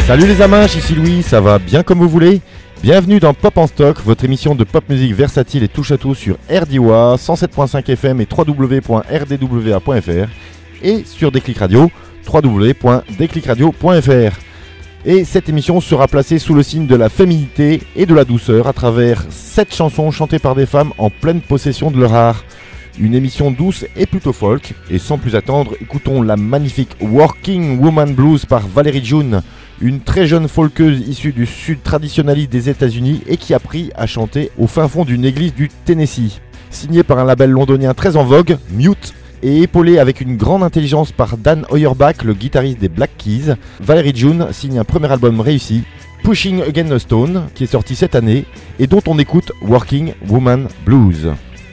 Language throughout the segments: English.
Salut les amanches, ici Louis, ça va bien comme vous voulez? Bienvenue dans Pop en Stock, votre émission de pop musique versatile et touche à tout sur RDWA, 107.5 FM et www.rdwa.fr et sur Déclic Radio, www.déclicradio.fr. Et cette émission sera placée sous le signe de la féminité et de la douceur à travers 7 chansons chantées par des femmes en pleine possession de leur art. Une émission douce et plutôt folk, et sans plus attendre, écoutons la magnifique Working Woman Blues par Valerie June, une très jeune folkeuse issue du sud traditionnaliste des États-Unis et qui a appris à chanter au fin fond d'une église du Tennessee. Signée par un label londonien très en vogue, Mute, et épaulée avec une grande intelligence par Dan Auerbach, le guitariste des Black Keys, Valerie June signe un premier album réussi, Pushing Against a Stone, qui est sorti cette année et dont on écoute Working Woman Blues.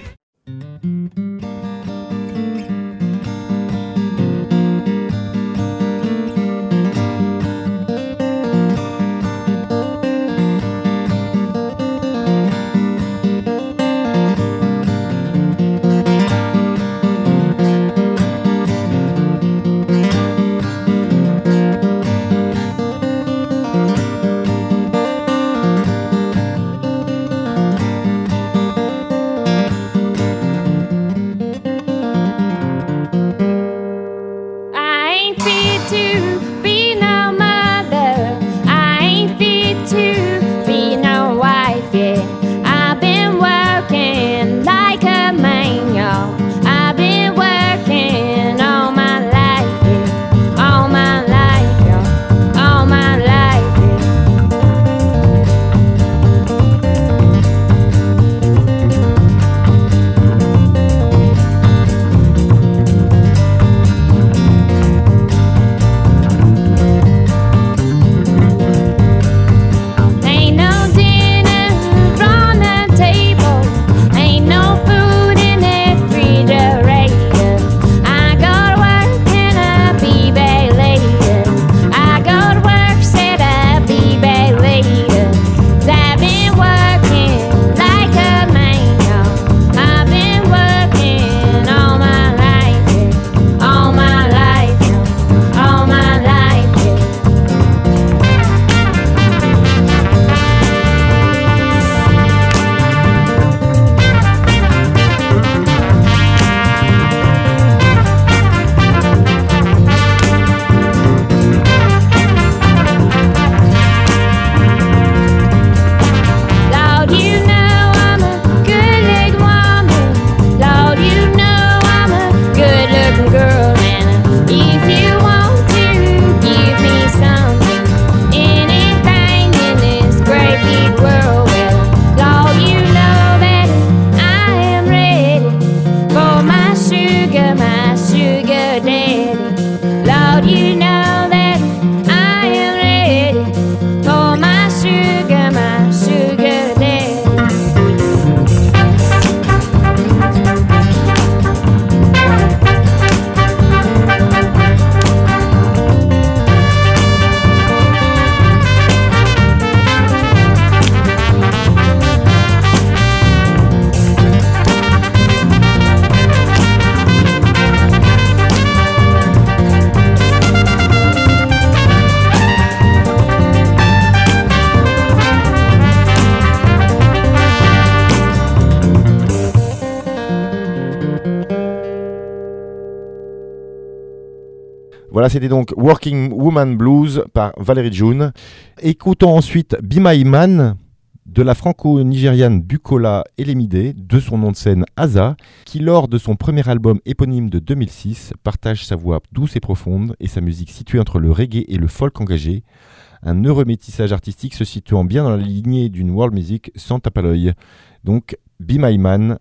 Voilà, c'était donc Working Woman Blues par Valerie June. Écoutons ensuite Be My Man de la franco-nigériane Bukola Elemide, de son nom de scène Aza, qui lors de son premier album éponyme de 2006 partage sa voix douce et profonde et sa musique située entre le reggae et le folk engagé, un heureux métissage artistique se situant bien dans la lignée d'une world music sans tape à l'œil. Donc Be My Man.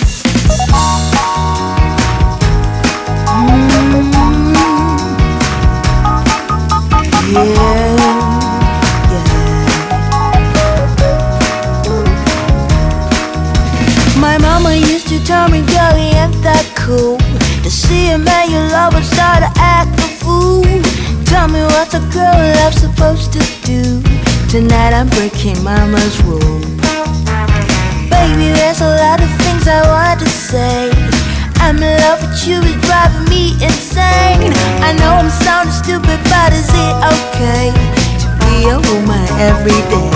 My mama used to tell me, girl, you ain't that cool. To see a man you love and start to act a fool. Tell me what's a girl love supposed to do. Tonight I'm breaking mama's rule. Baby, there's a lot of things I want to say. I'm in love with you, it's driving me insane. I know I'm sounding stupid, but is it okay to be a woman every day.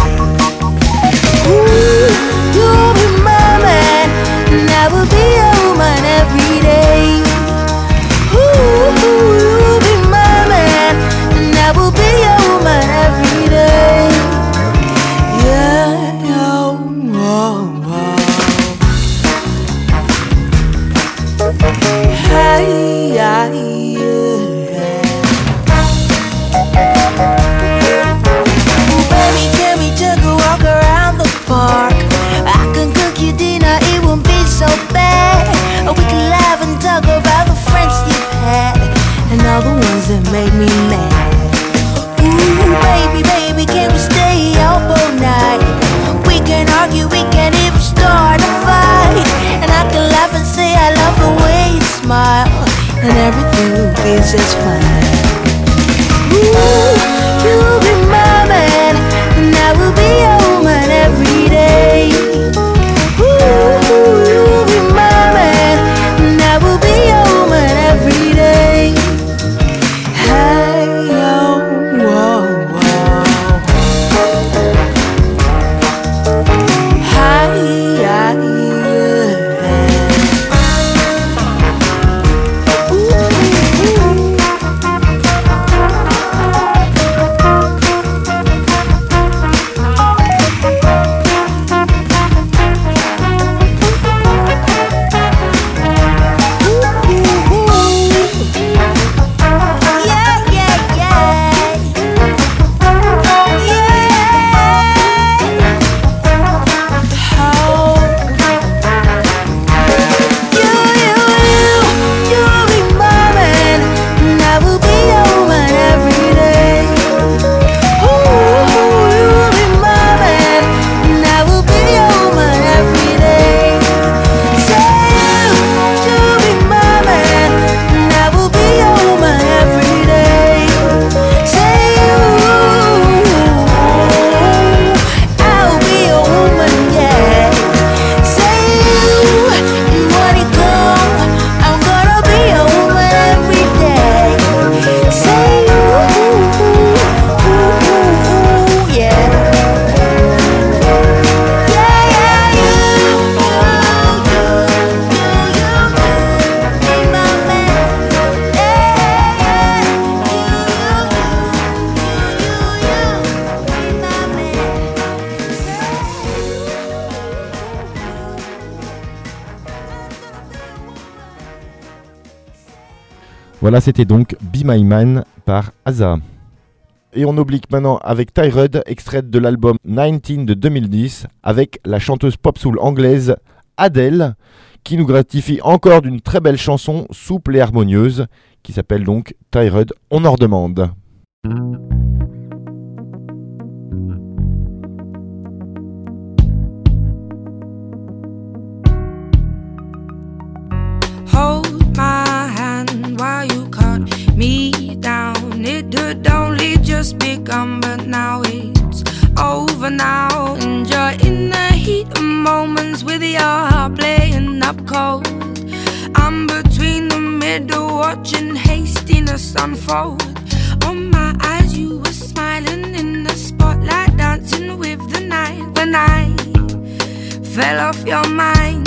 Ooh, you'll be my man, and I will be a woman every day. Ooh, you'll be my man, and I will be a woman every day. Yeah, oh, oh, oh. Hey, yeah, yeah. Baby, can we take a walk around the park? I can cook you dinner, it won't be so bad. We can laugh and talk about the friends you've had and all the ones that made me mad. Ooh, baby, baby, can we stay up all night? We can argue, we can even start a fight, and I can laugh and say I love the way you smile, and everything will be just fine. Ooh, you'll be my man, and I will be a woman every day. Ooh, you'll be my man, and I will be a woman every day. Hey, oh, whoa, whoa. Hi, yeah, Voilà, c'était donc Be My Man par Asa. Et on oblique maintenant avec Tyrud, extraite de l'album 19 de 2010, avec la chanteuse pop-soul anglaise Adele, qui nous gratifie encore d'une très belle chanson souple et harmonieuse, qui s'appelle donc Tyrud, on en redemande. Hold my hand while you cut me down. It had only just begun, but now it's over now. And you're in the heat of moments with your heart playing up cold. I'm between the middle, watching hastiness unfold. On my eyes you were smiling in the spotlight, dancing with the night. When I fell off your mind,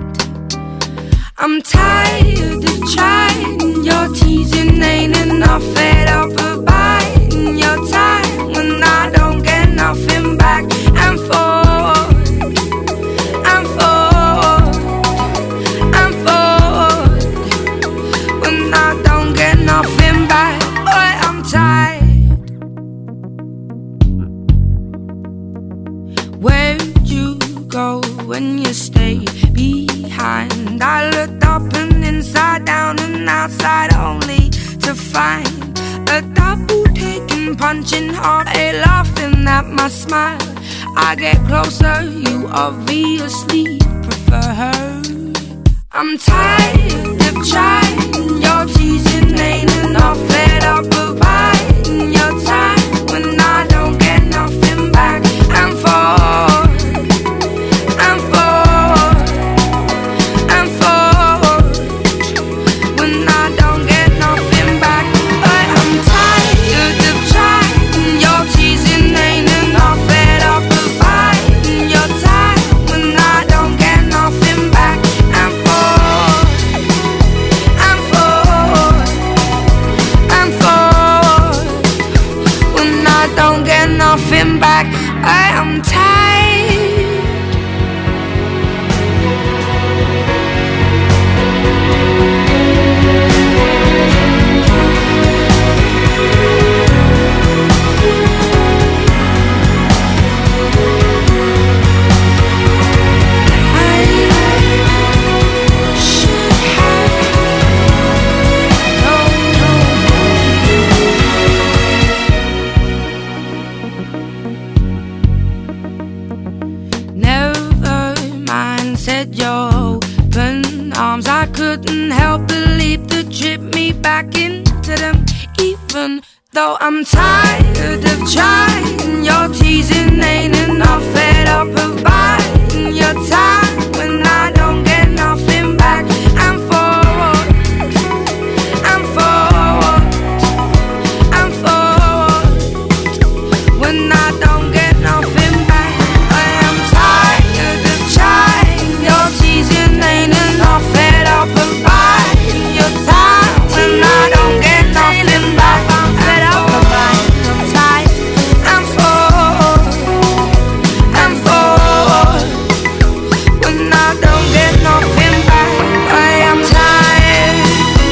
I'm tired of trying, your teasing ain't enough. Fed up of biding your time when I don't get nothing back. And forward, and forward, and forward, when I don't get nothing back. Boy, I'm tired. Where'd you go when you stay behind? I looked up and inside down and outside only to find a double taking, punching hard, a laughing at my smile. I get closer, you obviously prefer her. I'm tired of trying, your teasing ain't enough. Fed up of biding your time when I don't get nothing back. And forward, and forward, and forward, when I don't get nothing back. But I'm tired of trying, your teasing said your open arms, I couldn't help but leap to trip me back into them. Even though I'm tired of trying, your teasing ain't enough. Fed up of biding your time when I don't get nothing back. I'm forward, I'm forward, I'm forward when I don't get nothing back. I am tired of trying, your teasing ain't enough. Fed up of biding your time when I don't get nothing back. I'm fed up of biding, I'm tired, I'm forward, I'm forward when I don't get nothing back. I am tired.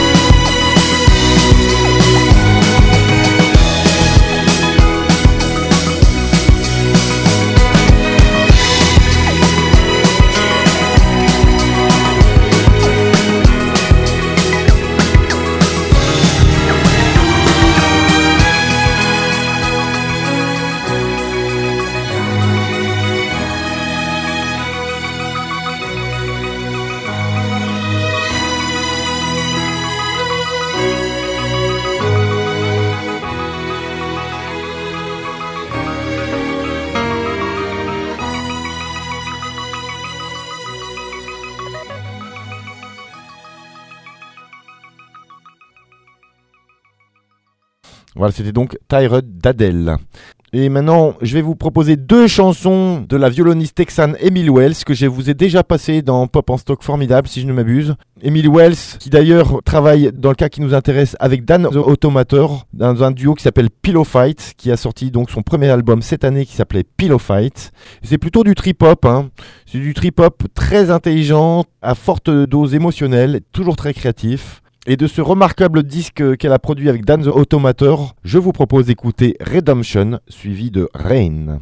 Voilà, c'était donc Tired d'Adèle. Et maintenant, je vais vous proposer 2 chansons de la violoniste texane Emily Wells que je vous ai déjà passées dans Pop en Stock Formidable, si je ne m'abuse. Emily Wells, qui d'ailleurs travaille, dans le cas qui nous intéresse, avec Dan the Automator, dans un duo qui s'appelle Pillow Fight, qui a sorti donc son premier album cette année qui s'appelait Pillow Fight. C'est plutôt du trip-hop, hein. C'est du trip-hop très intelligent, à forte dose émotionnelle, toujours très créatif. Et de ce remarquable disque qu'elle a produit avec Dan the Automator, je vous propose d'écouter Redemption, suivi de Rain.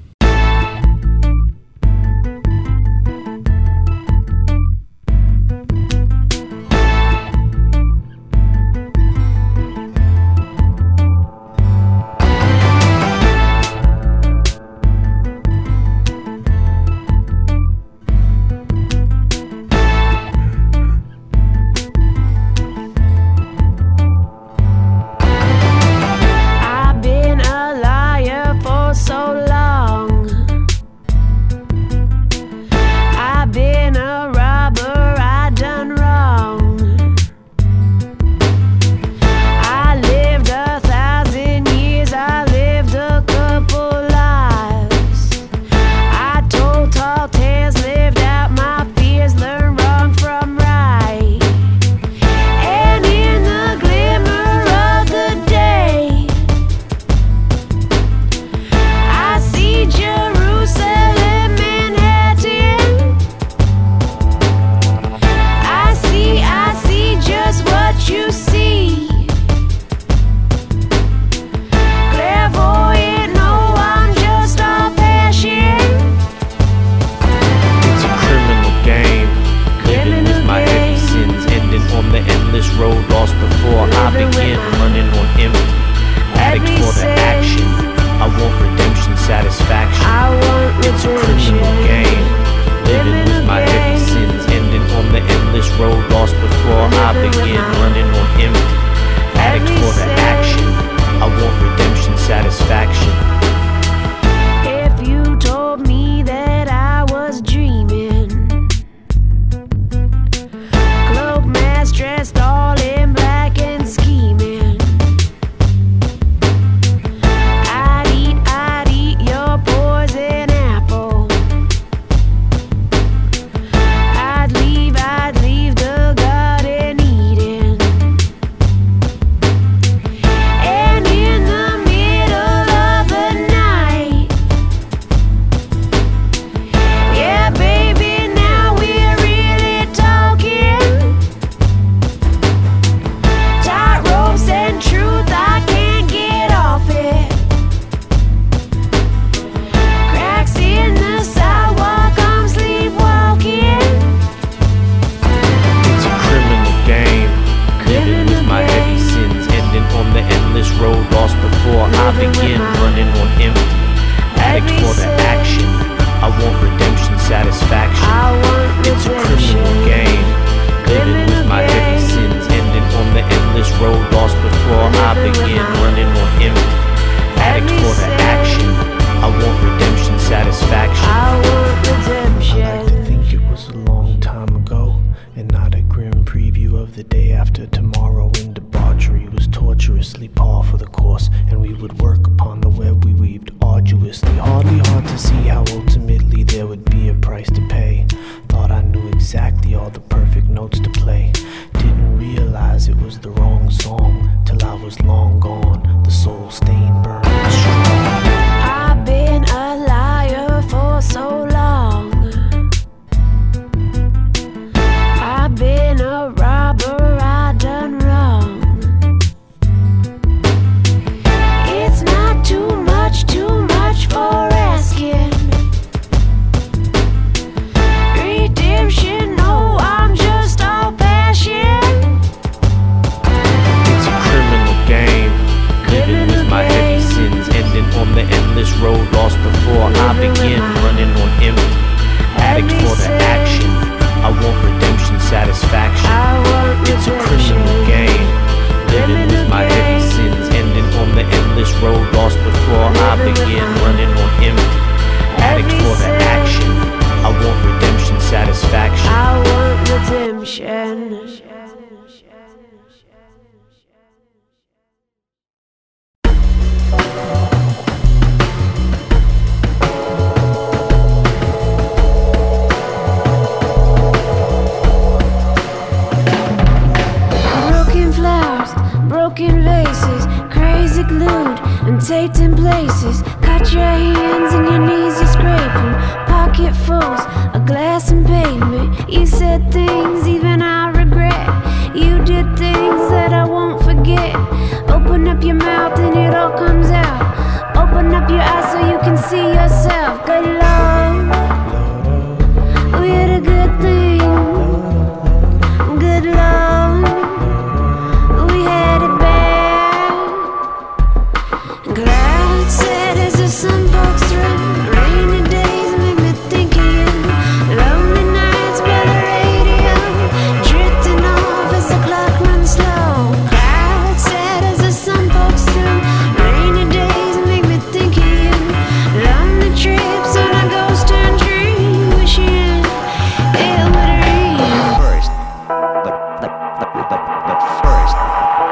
So long bruises, cut your hands and your knees are scraping. Pocketfuls of glass and pavement. You said things even I regret. You did things that I won't forget. Open up your mouth and it all comes out. Open up your eyes so you can see yourself. Good Lord, we had a good thing. Good Lord, we had it bad. Cloud said as the sun pokes through. Rainy days make me think of you. Lonely nights by the radio, drifting off as the clock runs slow. Cloud said as the sun pokes through. Rainy days make me think of you. Lonely trips on a ghost town dream, wishing it would rain. First, but first,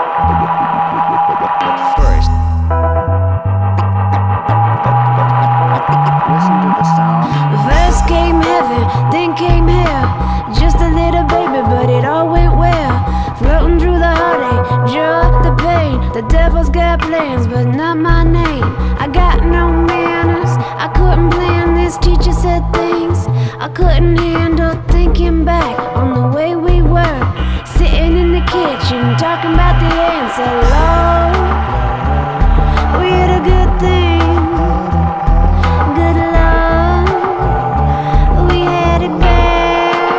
listen to the sound. First came heaven, then came hell. Just a little baby, but it all went well. Floating through the heartache, joy, the pain. The devil's got plans, but not my name. I got no manners, I couldn't plan this. Teacher said things I couldn't handle. Thinking back on the way we were, sitting in the kitchen, talking about the answer. Lord, we had a good thing. Good Lord, we had it bad.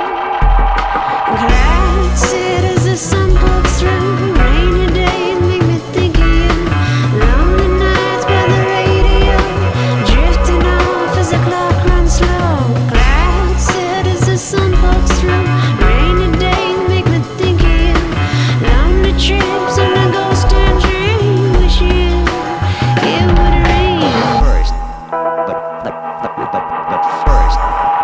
Cloud said as the sun pokes through. Rainy days make me think of you. Lonely nights by the radio, drifting off as the clock runs slow. Cloud said as the sun pokes through. Rainy days make me think of you. Lonely trips on a ghost town dream, wishing it would rain. First, but first,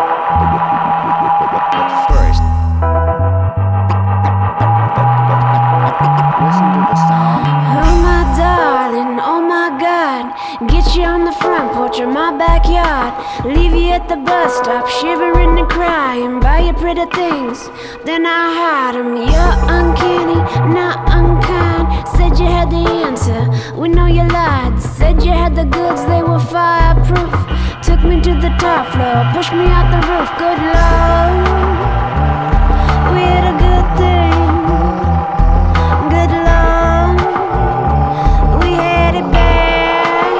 listen to the sound. Oh my darling, oh my God, get you on the front porch of my backyard. Leave you at the bus stop, shivering and crying. Buy you pretty things, then I hide them. You're uncanny, not unkind. Said you had the answer, we know you lied. Said you had the goods, they were fireproof. Took me to the top floor, pushed me out the roof. Good Lord, we had a good thing. Good Lord, we had it bad.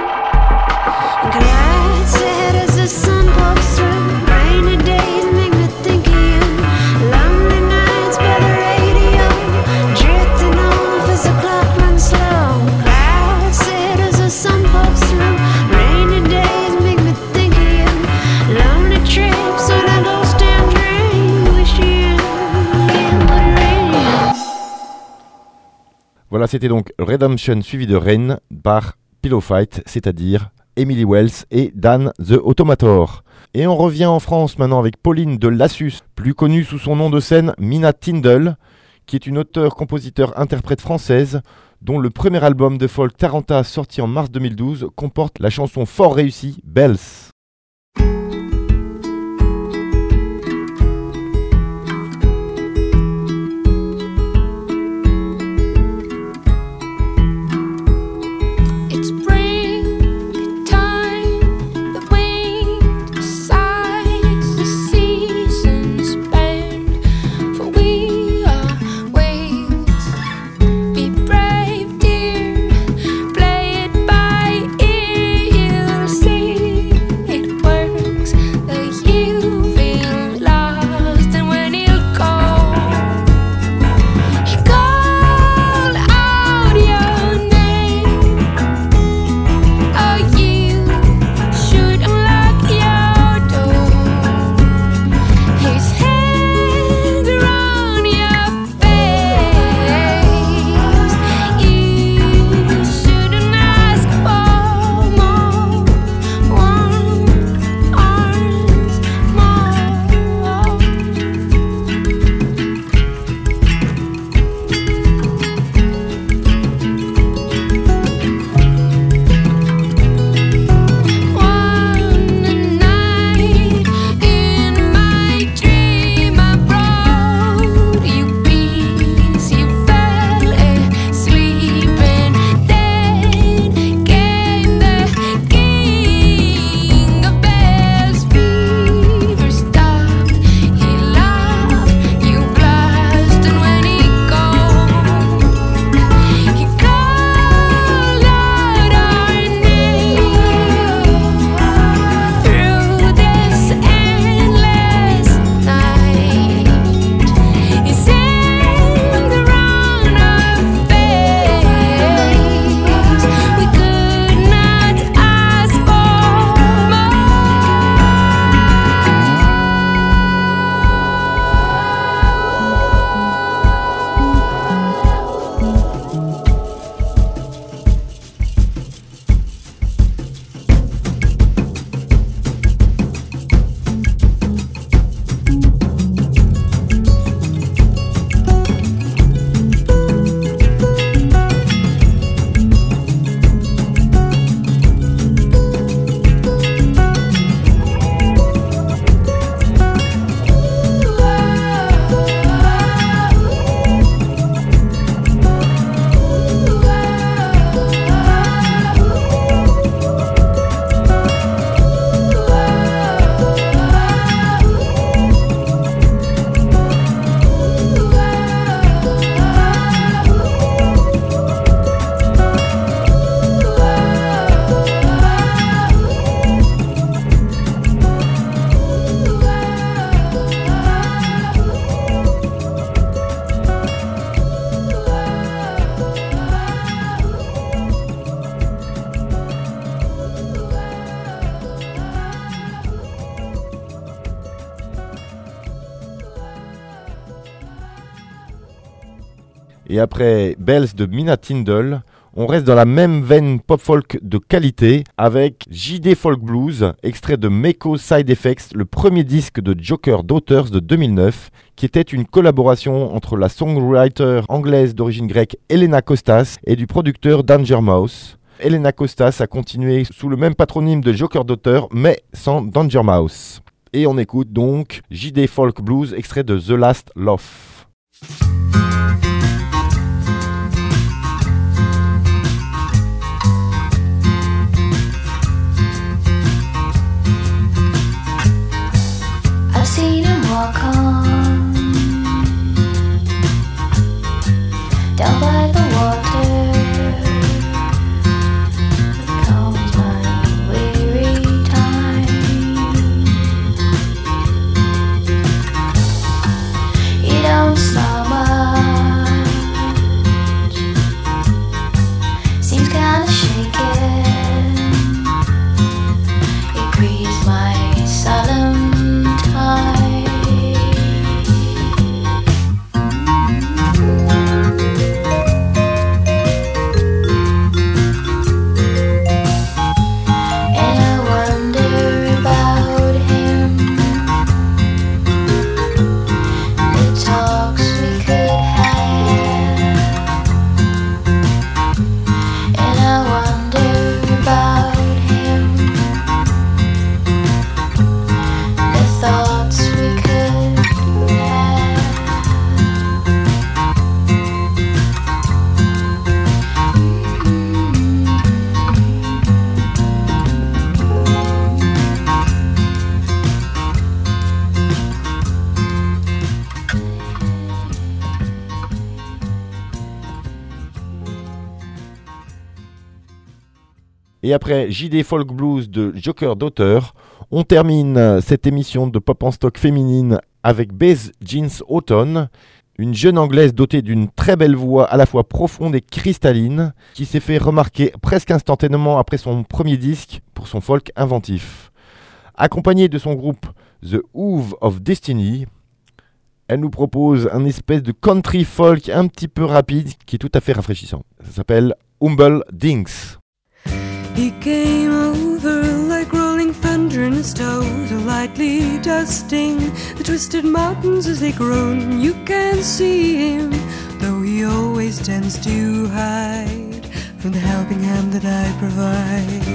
Cloud said as the sun pokes through. Rainy days make me think of you. Lonely nights by the radio, drifting off as the clock runs slow. Cloud said as the sun pokes through. Rainy days make me think of you. Lonely trips on a ghost town dream, wishing it would rain. Voilà, c'était donc Redemption suivi de Rain par Pillow Fight, c'est-à-dire Emily Wells et Dan the Automator. Et on revient en France maintenant avec Pauline de Lassus, plus connue sous son nom de scène Mina Tindall, qui est une auteure-compositeur-interprète française dont le premier album de folk Taranta sorti en mars 2012 comporte la chanson fort réussie Bells. It's springtime, the wind sighs, the seasons bend, for we are wings. Be brave, dear, play it by ear, you'll see. Et après Bells de Mina Tindall, on reste dans la même veine pop-folk de qualité avec JD Folk Blues, extrait de Meko Side Effects, le premier disque de Joker Daughters de 2009, qui était une collaboration entre la songwriter anglaise d'origine grecque Helena Kostas et du producteur Danger Mouse. Helena Kostas a continué sous le même patronyme de Joker Daughters, mais sans Danger Mouse. Et on écoute donc JD Folk Blues, extrait de The Last Love. I've seen him walk on down by the water. Calms my weary time. He don't smile much. Seems kinda shaken. He grieves my solemn. Et après JD Folk Blues de Joker Daughters, on termine cette émission de pop en stock féminine avec Beth Jeans Autumn, une jeune anglaise dotée d'une très belle voix à la fois profonde et cristalline, qui s'est fait remarquer presque instantanément après son premier disque pour son folk inventif. Accompagnée de son groupe The Hoove of Destiny, elle nous propose un espèce de country folk un petit peu rapide qui est tout à fait rafraîchissant. Ça s'appelle Humble Dinks. He came over like rolling thunder in his toes, lightly dusting the twisted mountains as they groan. You can see him, though he always tends to hide from the helping hand that I provide.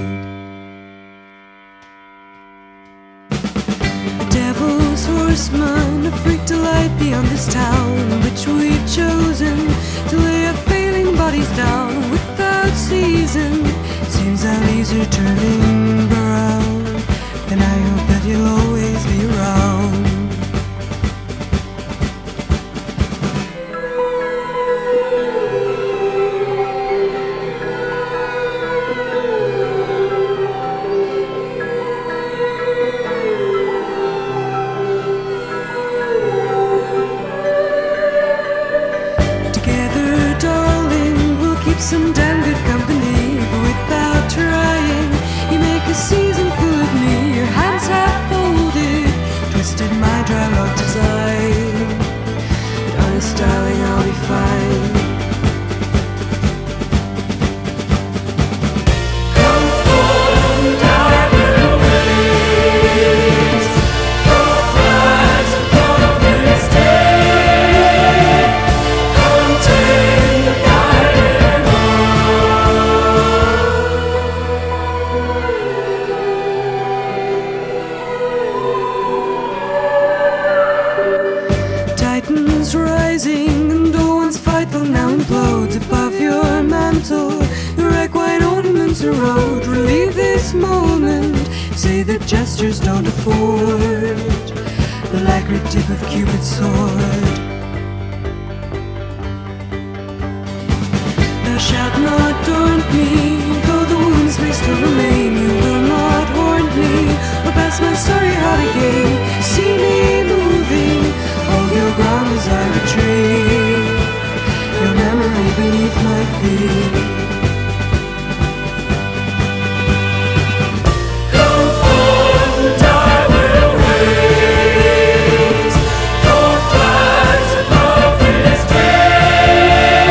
Devil's horseman, a freak delight beyond this town, which we've chosen to lay our failing bodies down without season. Seems our leaves are turning brown, and I hope that you'll always be around. Together, darling, we'll keep some damn good company, but without trying, you make a season full of me. Your hands half folded, twisted my dry love design. But honest, darling, I'll be fine. Rising and dawn's vital now implodes above your mantle. Your egg white ornaments erode. Relieve this moment. Say that gestures don't afford the lacquered tip of Cupid's sword. Thou shalt not daunt me, though the wounds may still remain. You will not haunt me or pass my sorry heart again. See me moving, hold your ground as I retreat, your memory beneath my feet. Go forth and I will raise your flags above this day.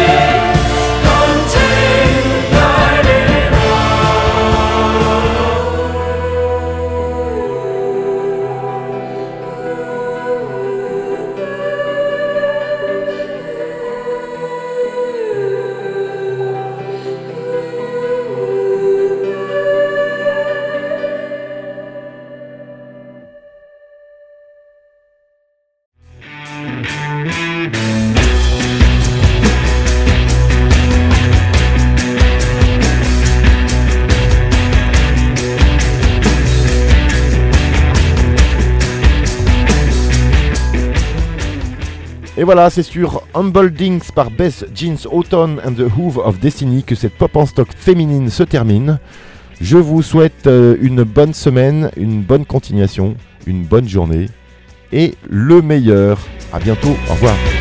Et voilà, c'est sur Humble Dings par Beth Jeans Autumn and the Hoof of Destiny que cette pop en stock féminine se termine. Je vous souhaite une bonne semaine, une bonne continuation, une bonne journée et le meilleur. À bientôt, au revoir.